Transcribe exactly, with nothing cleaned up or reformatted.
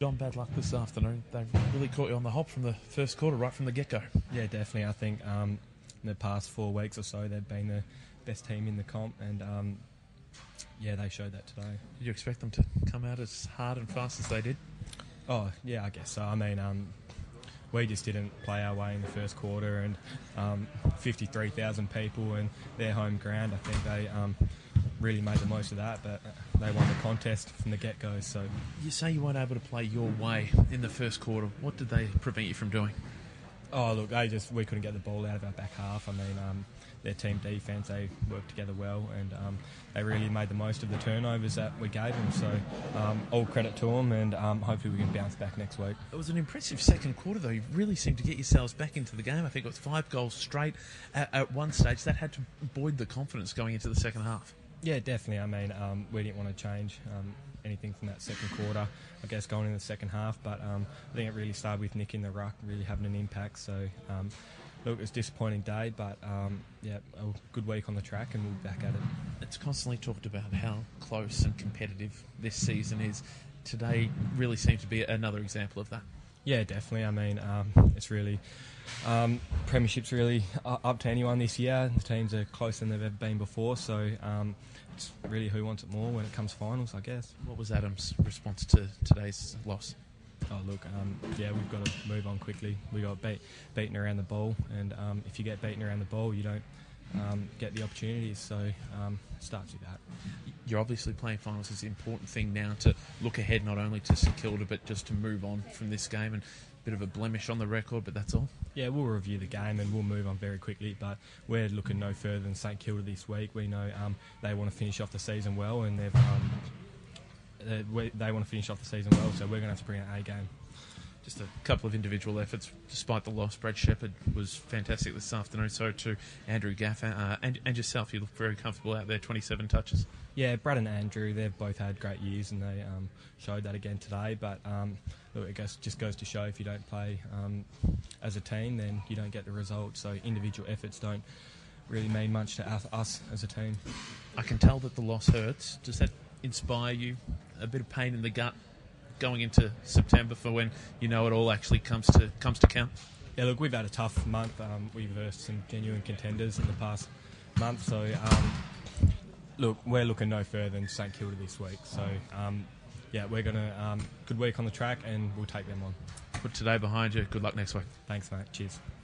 John, bad luck this afternoon. They really caught you on the hop from the first quarter, right from the get-go. Yeah, definitely. I think um, in the past four weeks or so, they've been the best team in the comp, and um, yeah, they showed that today. Did you expect them to come out as hard and fast as they did? Oh, yeah, I guess so. I mean, um, we just didn't play our way in the first quarter, and um, fifty-three thousand people and their home ground, I think they um, really made the most of that, but they won the contest from the get-go. So you say you weren't able to play your way in the first quarter. What did they prevent you from doing? Oh, look, they just we couldn't get the ball out of our back half. I mean, um, their team defence, they worked together well, and um, they really made the most of the turnovers that we gave them. So um, all credit to them, and um, hopefully we can bounce back next week. It was an impressive second quarter, though. You really seemed to get yourselves back into the game. I think it was five goals straight at, at one stage. That had to buoy the confidence going into the second half. Yeah, definitely. I mean, um, we didn't want to change um, anything from that second quarter, I guess, going in the second half. But um, I think it really started with Nick in the ruck, really having an impact. So, um, look, it was a disappointing day, but um, yeah, a good week on the track, and we'll be back at it. It's constantly talked about how close and competitive this season is. Today really seemed to be another example of that. Yeah, definitely. I mean, um, it's really... Um, Premiership's really up to anyone this year. The teams are closer than they've ever been before, so um, it's really who wants it more when it comes to finals, I guess. What was Adam's response to today's loss? Oh, look, um, yeah, we've got to move on quickly. We got beat, beaten around the ball, and um, if you get beaten around the ball, you don't um, get the opportunities, so um, it starts with that. You're obviously playing finals. It's an important thing now to look ahead, not only to St Kilda, but just to move on from this game, and a bit of a blemish on the record, but that's all. Yeah, we'll review the game and we'll move on very quickly, but we're looking no further than St Kilda this week. We know um, they want to finish off the season well, and they've um, they, we, they want to finish off the season well, so we're going to have to bring an A game. Just a couple of individual efforts, despite the loss. Brad Shepherd was fantastic this afternoon, so too Andrew Gaffer, uh, and, and yourself. You look very comfortable out there, twenty-seven touches. Yeah, Brad and Andrew, they've both had great years, and they um, showed that again today. But um, look, it goes, just goes to show if you don't play um, as a team, then you don't get the result. So individual efforts don't really mean much to us, us as a team. I can tell that the loss hurts. Does that inspire you? A bit of pain in the gut going into September for when you know it all actually comes to comes to count? Yeah, look, we've had a tough month. Um, we've versed some genuine contenders in the past month, so um, look, we're looking no further than St Kilda this week. So um, yeah, we're gonna um, good week on the track, and we'll take them on. Put today behind you. Good luck next week. Thanks, mate. Cheers.